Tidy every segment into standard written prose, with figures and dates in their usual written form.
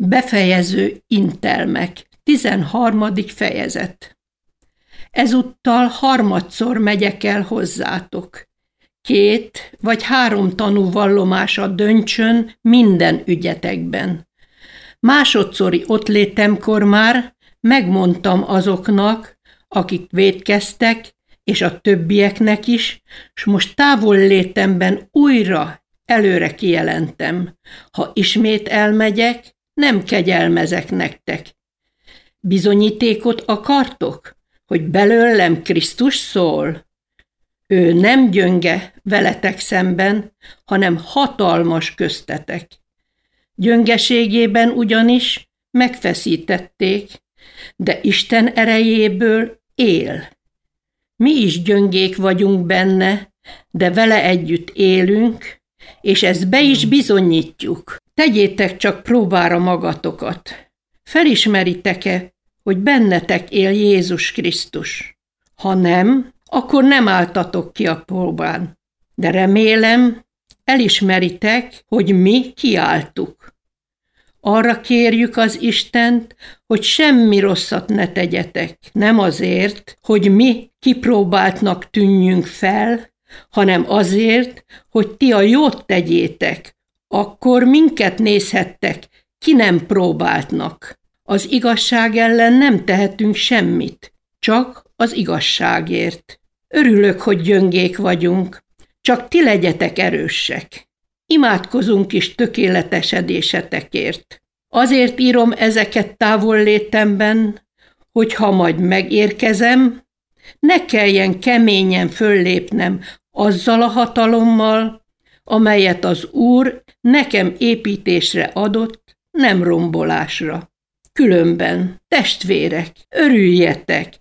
Befejező intelmek, 13. fejezet. Ezúttal harmadszor megyek el hozzátok. 2 vagy 3 tanú vallomása döntsön minden ügyetekben. Másodszori ottlétemkor már megmondtam azoknak, akik vétkeztek, és a többieknek is, s most távollétemben újra előre kijelentem. Ha ismét elmegyek, nem kegyelmezek nektek. Bizonyítékot akartok, hogy belőlem Krisztus szól? Ő nem gyönge veletek szemben, hanem hatalmas köztetek. Gyöngeségében ugyanis megfeszítették, de Isten erejéből él. Mi is gyöngék vagyunk benne, de vele együtt élünk, és ezt be is bizonyítjuk. Tegyétek csak próbára magatokat. Felismeritek-e, hogy bennetek él Jézus Krisztus? Ha nem, akkor nem álltatok ki a próbán. De remélem, elismeritek, hogy mi kiálltuk. Arra kérjük az Istent, hogy semmi rosszat ne tegyetek, nem azért, hogy mi kipróbáltnak tűnjünk fel, hanem azért, hogy ti a jót tegyétek. Akkor minket nézhettek, ki nem próbáltnak. Az igazság ellen nem tehetünk semmit, csak az igazságért. Örülök, hogy gyöngék vagyunk, csak ti legyetek erősek. Imádkozunk is tökéletesedésetekért. Azért írom ezeket távollétemben, hogy ha majd megérkezem, ne kelljen keményen föllépnem azzal a hatalommal, amelyet az Úr nekem építésre adott, nem rombolásra. Különben, testvérek, örüljetek,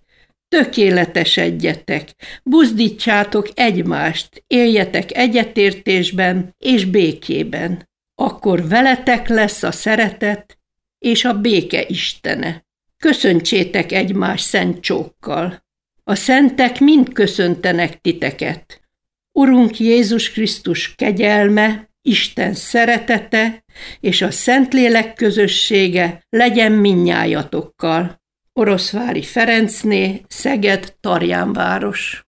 tökéletesedjetek, buzdítsátok egymást, éljetek egyetértésben és békében. Akkor veletek lesz a szeretet és a béke Istene. Köszöntsétek egymás szent csókkal. A szentek mind köszöntenek titeket. Urunk Jézus Krisztus kegyelme, Isten szeretete és a Szentlélek közössége legyen mindnyájatokkal. Oroszvári Ferencné, Szeged, Tarjánváros.